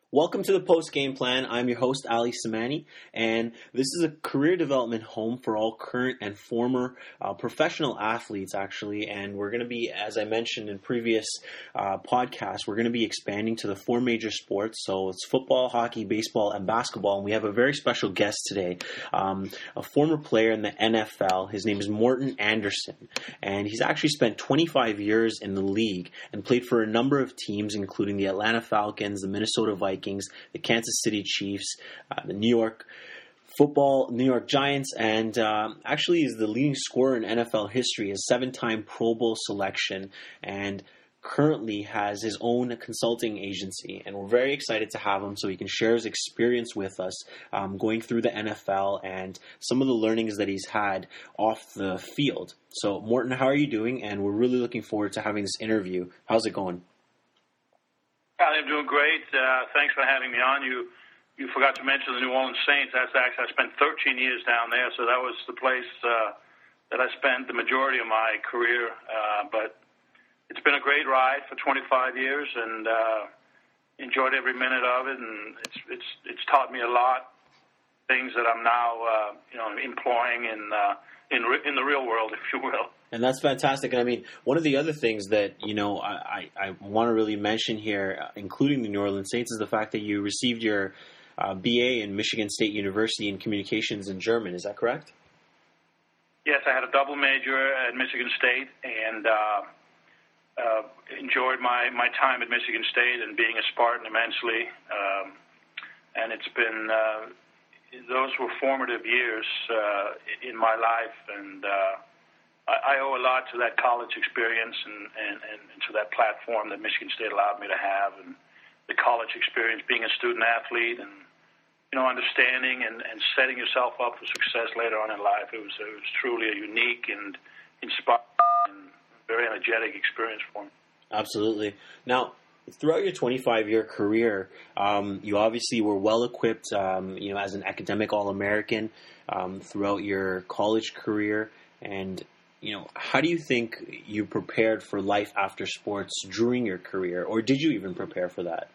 Welcome to the Post Game Plan. I'm your host, Ali Samani, and this is a career development home for all current and former professional athletes, actually. And we're going to be, as I mentioned in previous podcasts, we're going to be expanding to the four major sports. So it's football, hockey, baseball, and basketball. And we have a very special guest today, a former player in the NFL. His name is Morten Andersen, and he's actually spent 25 years in the league and played for a number of teams, including the Atlanta Falcons, the Minnesota Vikings, the Kansas City Chiefs, the New York Giants, and actually is the leading scorer in NFL history, a 7-time Pro Bowl selection, and currently has his own consulting agency. And we're very excited to have him so he can share his experience with us going through the NFL and some of the learnings that he's had off the field. So, Morten, how are you doing? And we're really looking forward to having this interview. How's it going? I'm doing great. Thanks for having me on. You forgot to mention the New Orleans Saints. That's actually, I spent 13 years down there, so that was the place that I spent the majority of my career. But it's been a great ride for 25 years, and enjoyed every minute of it. And it's taught me a lot, things that I'm now employing in the real world, if you will. And that's fantastic. And I mean, one of the other things that, I want to really mention here, including the New Orleans Saints, is the fact that you received your BA in Michigan State University in Communications in German. Is that correct? Yes, I had a double major at Michigan State and enjoyed my time at Michigan State and being a Spartan immensely. And it's been, those were formative years in my life, and I owe a lot to that college experience and to that platform that Michigan State allowed me to have, and the college experience, being a student athlete, and understanding and setting yourself up for success later on in life. It was truly a unique and inspiring and very energetic experience for me. Absolutely. Now, throughout your 25-year career, you obviously were well equipped, as an academic All-American throughout your college career, and how do you think you prepared for life after sports during your career, or did you even prepare for that?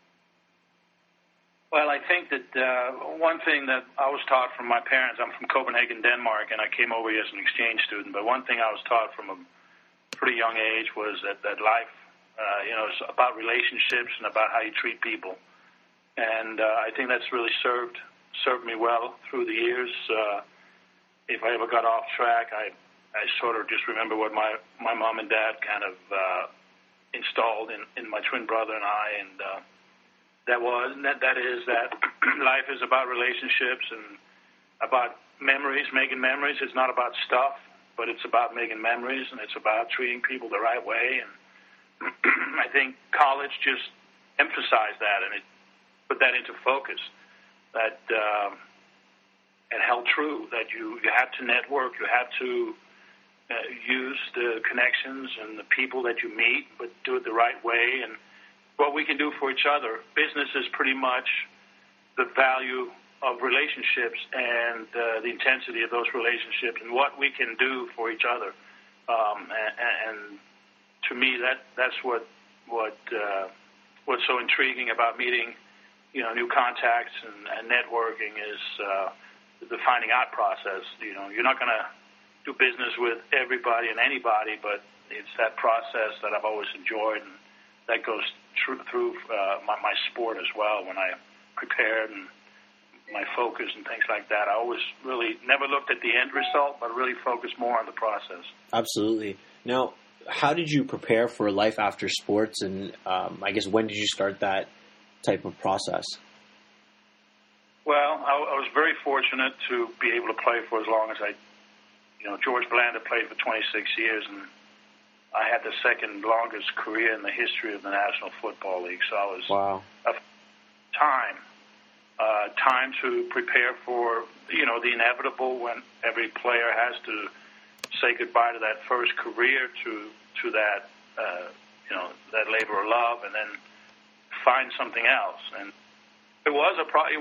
Well, I think that one thing that I was taught from my parents, I'm from Copenhagen, Denmark, and I came over here as an exchange student, but one thing I was taught from a pretty young age was that life, is about relationships and about how you treat people. And I think that's really served me well through the years. If I ever got off track, I sort of just remember what my mom and dad kind of installed in my twin brother and I, and that is that life is about relationships and about memories, making memories. It's not about stuff, but it's about making memories, and it's about treating people the right way. And I think college just emphasized that, and it put that into focus, that it held true, that you have to network, you have to use the connections and the people that you meet, but do it the right way, and what we can do for each other. Business is pretty much the value of relationships and the intensity of those relationships and what we can do for each other. And to me, that's what's so intriguing about meeting, new contacts and networking is the finding out process. You're not going to do business with everybody and anybody, but it's that process that I've always enjoyed, and that goes through my sport as well. When I prepared and my focus and things like that, I always really never looked at the end result, but really focused more on the process. Absolutely. Now, how did you prepare for life after sports, and I guess when did you start that type of process? Well, I was very fortunate to be able to play for as long as George Blanda played for 26 years, and I had the second longest career in the history of the National Football League. So I was time to prepare for, the inevitable when every player has to say goodbye to that first career, to that, that labor of love, and then find something else. And it was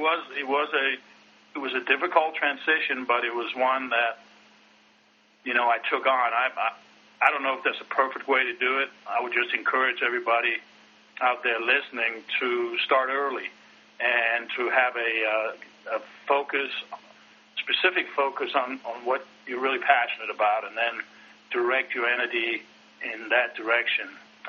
a difficult transition, but it was one that, I took on. I don't know if that's a perfect way to do it. I would just encourage everybody out there listening to start early and to have a focus, specific focus on what you're really passionate about, and then direct your energy in that direction.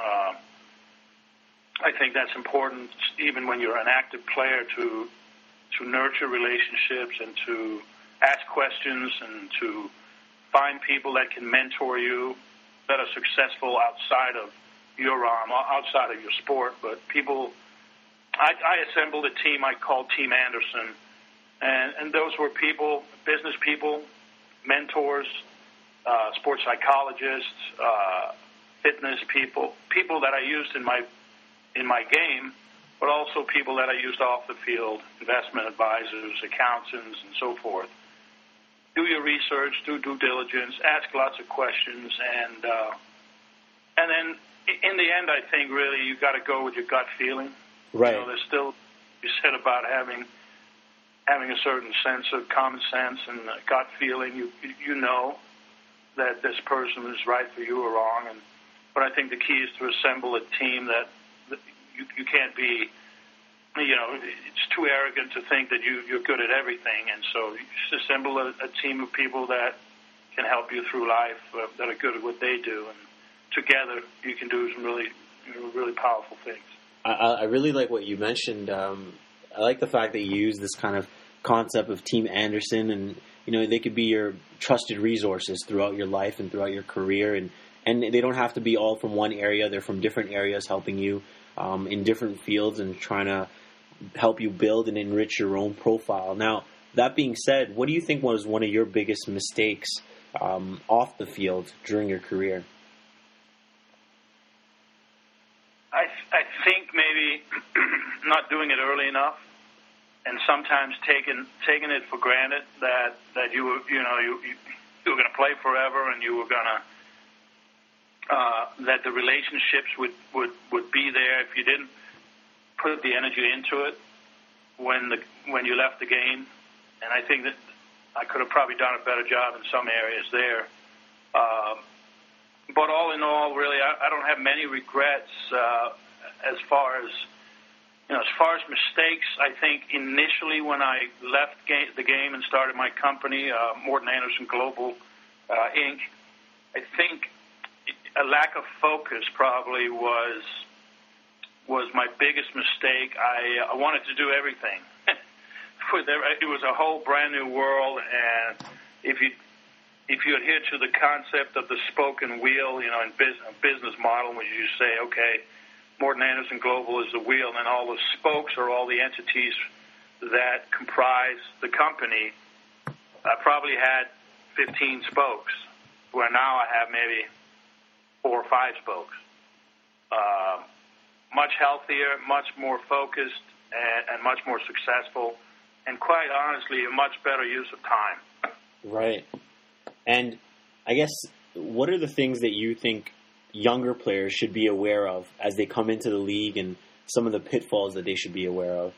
I think that's important, even when you're an active player, to nurture relationships and to ask questions and to find people that can mentor you, that are successful outside of your realm, outside of your sport. But people, I assembled a team I called Team Anderson, and those were people, business people, mentors, sports psychologists, fitness people, people that I used in my game, but also people that I used off the field, investment advisors, accountants, and so forth. Do your research, do due diligence, ask lots of questions, and then in the end, I think really you got to go with your gut feeling. Right. You know, there's still, you said about having a certain sense of common sense and gut feeling. You know that this person is right for you or wrong, but I think the key is to assemble a team that you can't be, you know, it's too arrogant to think that you're good at everything, and so you just assemble a team of people that can help you through life, that are good at what they do, and together you can do some really powerful things. I really like what you mentioned. I like the fact that you use this kind of concept of Team Anderson, and you know, they could be your trusted resources throughout your life and throughout your career, and they don't have to be all from one area. They're from different areas, helping you in different fields and trying to help you build and enrich your own profile. Now, that being said, what do you think was one of your biggest mistakes off the field during your career? I think maybe not doing it early enough, and sometimes taking it for granted that you were going to play forever, and you were going to that the relationships would be there if you didn't put the energy into it when you left the game. And I think that I could have probably done a better job in some areas there. But all in all, really, I don't have many regrets as far as mistakes. I think initially when I left the game and started my company, Morton Anderson Global Inc., I think a lack of focus probably was my biggest mistake. I wanted to do everything. It was a whole brand new world, and if you adhere to the concept of the spoken wheel, you know, in business model, when you say, okay, Morton Anderson Global is the wheel, and then all the spokes are all the entities that comprise the company. I probably had 15 spokes, where now I have maybe 4 or 5 spokes. Much healthier, much more focused, and much more successful, and quite honestly, a much better use of time. Right. And I guess, what are the things that you think younger players should be aware of as they come into the league, and some of the pitfalls that they should be aware of?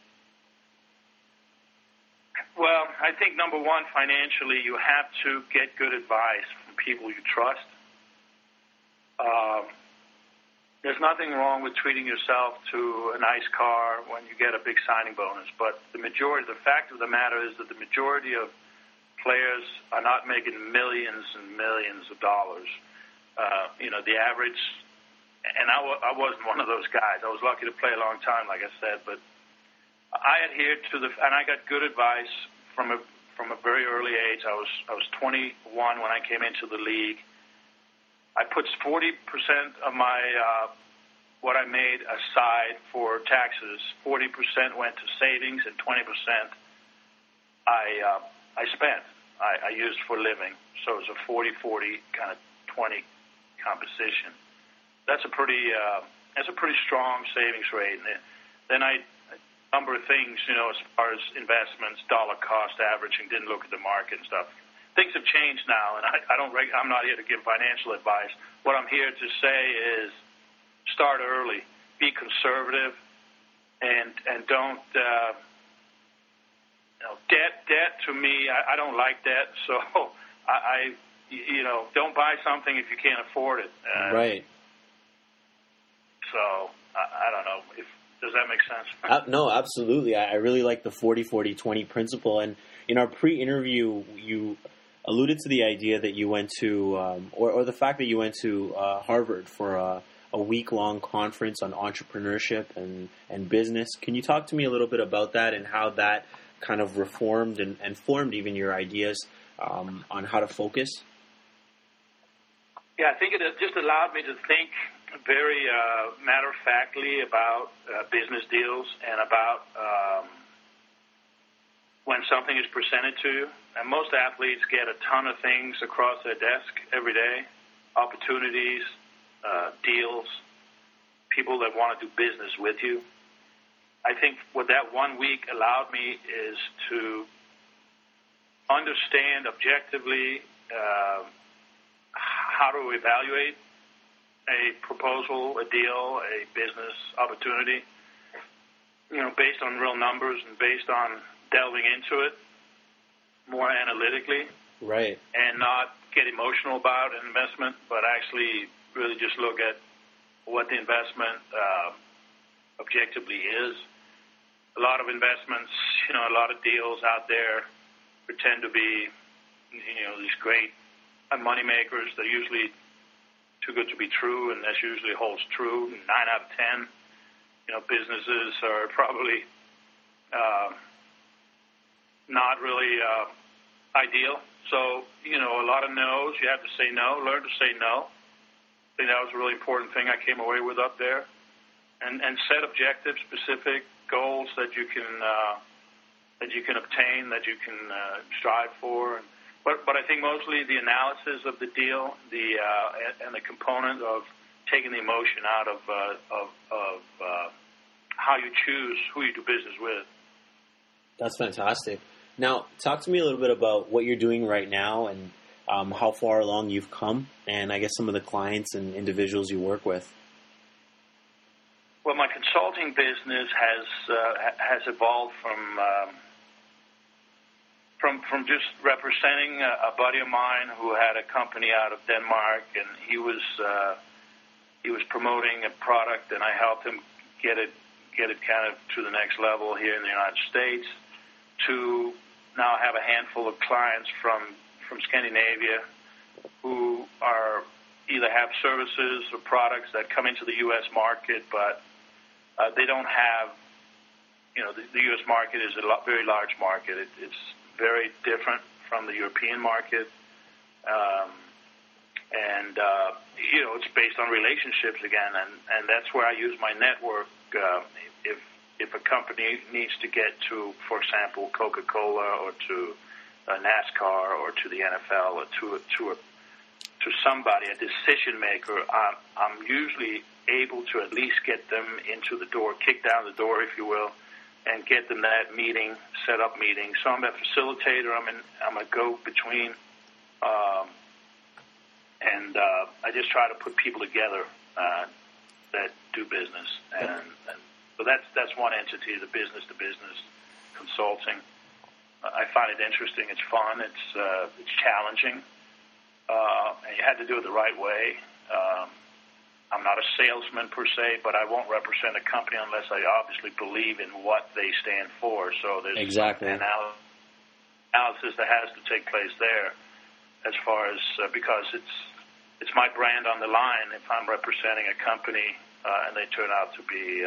Well, I think number one, financially, you have to get good advice from people you trust. There's nothing wrong with treating yourself to a nice car when you get a big signing bonus, but the fact of the matter is that the majority of players are not making millions and millions of dollars. The average, and I wasn't one of those guys. I was lucky to play a long time, like I said, but I adhered to and I got good advice from a very early age. I was 21 when I came into the league. I put 40% of my what I made aside for taxes. 40% went to savings, and 20% I spent. I used for living. So it was a 40-40 kind of 20 composition. That's a pretty strong savings rate. And then a number of things, as far as investments, dollar cost averaging, didn't look at the market and stuff. Things have changed now, and I'm not here to give financial advice. What I'm here to say is start early, be conservative, and don't. Debt to me, I don't like debt, so I don't buy something if you can't afford it. Right. So I don't know if does that make sense? No, absolutely. I really like the 40-40-20 principle. And in our pre-interview, you alluded to the idea that you went to, or the fact that you went to Harvard for a week-long conference on entrepreneurship and business. Can you talk to me a little bit about that and how that kind of reformed and formed even your ideas on how to focus? Yeah, I think it just allowed me to think very matter-of-factly about business deals and about when something is presented to you. And most athletes get a ton of things across their desk every day, opportunities, deals, people that want to do business with you. I think what that 1 week allowed me is to understand objectively how to evaluate a proposal, a deal, a business opportunity, based on real numbers and based on delving into it more analytically. Right. And not get emotional about an investment, but actually really just look at what the investment objectively is. A lot of investments, a lot of deals out there pretend to be, these great money makers. They're usually too good to be true, and that usually holds true. 9 out of 10, businesses are probably not really ideal. So, a lot of no's. You have to say no. Learn to say no. I think that was a really important thing I came away with up there. And set objectives, specific goals that you can obtain, that you can strive for. But I think mostly the analysis of the deal, and the component of taking the emotion out of how you choose who you do business with. That's fantastic. Now, talk to me a little bit about what you're doing right now and how far along you've come, and I guess some of the clients and individuals you work with. Well, my consulting business has evolved from just representing a buddy of mine who had a company out of Denmark, and he was promoting a product, and I helped him get it kind of to the next level here in the United States, to now have a handful of clients from Scandinavia who are either have services or products that come into the U.S. market, but they don't have, the U.S. market is a very large market. It's very different from the European market. It's based on relationships again, and that's where I use my network. If a company needs to get to, for example, Coca-Cola or to NASCAR or to the NFL or to somebody, a decision maker, I'm usually able to at least get them into the door, kick down the door, if you will, and get them that meeting, set up meeting. So I'm a facilitator. I'm a go-between, and I just try to put people together that do business. And so that's one entity, the business-to-business consulting. I find it interesting. It's fun. It's challenging, and you had to do it the right way. I'm not a salesman per se, but I won't represent a company unless I obviously believe in what they stand for. So there's exactly analysis that has to take place there, as far as because it's my brand on the line. If I'm representing a company and they turn out to be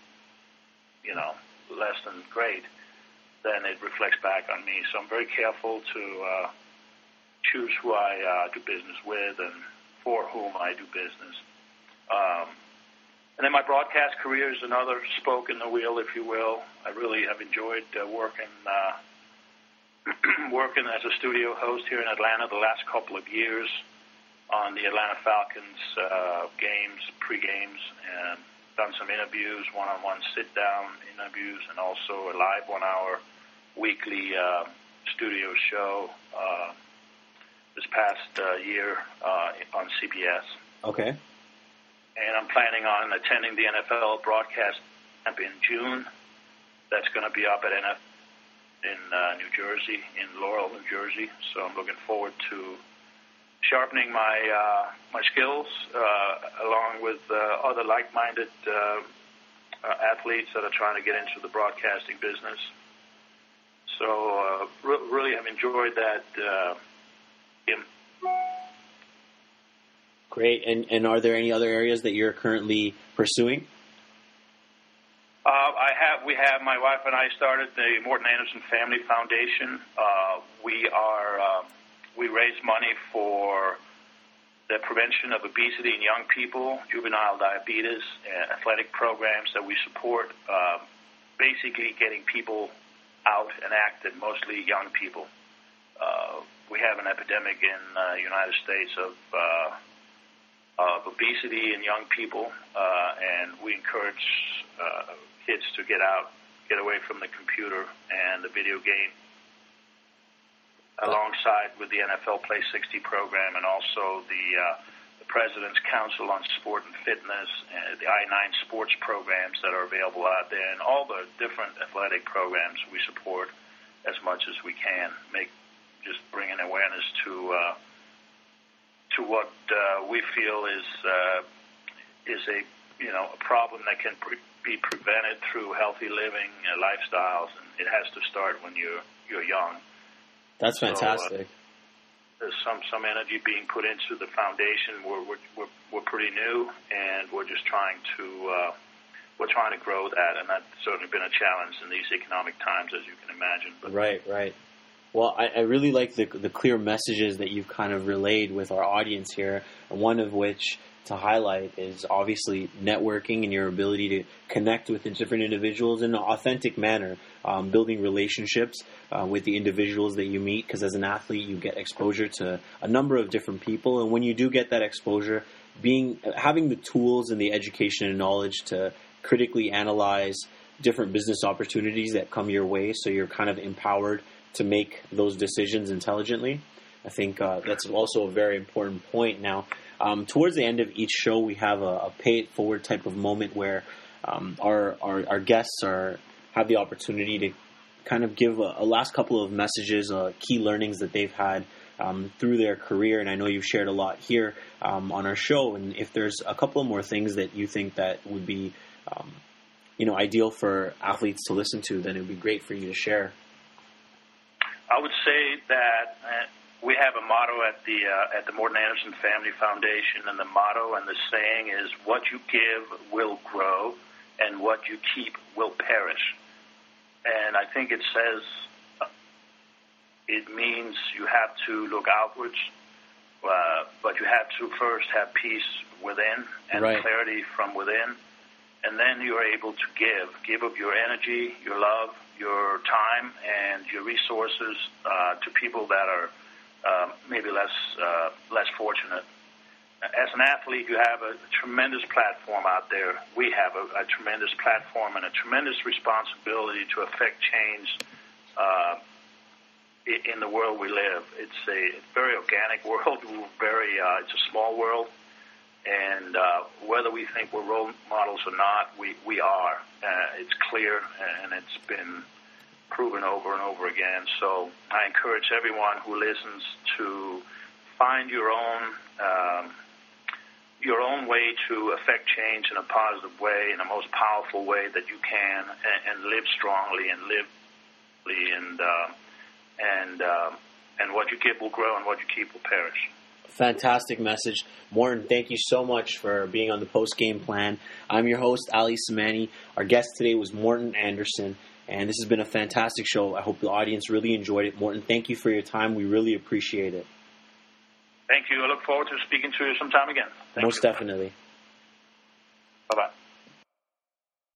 less than great, then it reflects back on me. So I'm very careful to choose who I do business with and for whom I do business. And then my broadcast career is another spoke in the wheel, if you will. I really have enjoyed working as a studio host here in Atlanta the last couple of years on the Atlanta Falcons games, pre-games, and done some interviews, one-on-one sit-down interviews, and also a live 1-hour weekly studio show this past year on CBS. Okay. And I'm planning on attending the NFL broadcast camp in June. That's going to be up at NF in New Jersey, in Laurel, New Jersey. So I'm looking forward to sharpening my skills along with other like-minded athletes that are trying to get into the broadcasting business. So really have enjoyed that. Great. And are there any other areas that you're currently pursuing? We have, my wife and I started the Morton Anderson Family Foundation. We raise money for the prevention of obesity in young people, juvenile diabetes, and athletic programs that we support, basically getting people out and active, mostly young people. We have an epidemic in the United States of obesity in young people, and we encourage kids to get out, get away from the computer and the video game, alongside with the NFL Play 60 program and also the President's Council on Sport and Fitness, and the I-9 sports programs that are available out there, and all the different athletic programs we support as much as we can, just bringing awareness to what we feel is a problem that can be prevented through healthy living lifestyles, and it has to start when you're young. That's fantastic. So, there's some energy being put into the foundation. We're pretty new, and we're just trying to grow that, and that's certainly been a challenge in these economic times, as you can imagine. But Right. Well, I really like the clear messages that you've kind of relayed with our audience here, one of which to highlight is obviously networking and your ability to connect with different individuals in an authentic manner, building relationships with the individuals that you meet, because as an athlete you get exposure to a number of different people, and when you do get that exposure, having the tools and the education and knowledge to critically analyze different business opportunities that come your way, so you're kind of empowered to make those decisions intelligently. I think that's also a very important point. Now, towards the end of each show, we have a pay-it-forward type of moment where our guests have the opportunity to kind of give a last couple of messages, key learnings that they've had through their career. And I know you've shared a lot here on our show. And if there's a couple more things that you think that would be ideal for athletes to listen to, then it would be great for you to share. I would say that we have a motto at the Morton Anderson Family Foundation, and the motto and the saying is, "What you give will grow, and what you keep will perish." And I think it says it means you have to look outwards, but you have to first have peace within and clarity from within, and then you are able to give of your energy, your love, your time, and your resources to people that are maybe less fortunate. As an athlete, you have a tremendous platform out there. We have a tremendous platform and a tremendous responsibility to affect change in the world we live. It's a very organic world. It's a small world, and whether we think we're role models or not, we are. It's clear, and it's been proven over and over again. So I encourage everyone who listens to find your own way to affect change in a positive way, in the most powerful way that you can, and live strongly and live and what you give will grow and what you keep will perish. Fantastic message. Morton, thank you so much for being on the Post Game Plan. I'm your host, Ali Samani. Our guest today was Morton Anderson, and this has been a fantastic show. I hope the audience really enjoyed it. Morton, thank you for your time. We really appreciate it. Thank you. I look forward to speaking to you sometime again. Most definitely.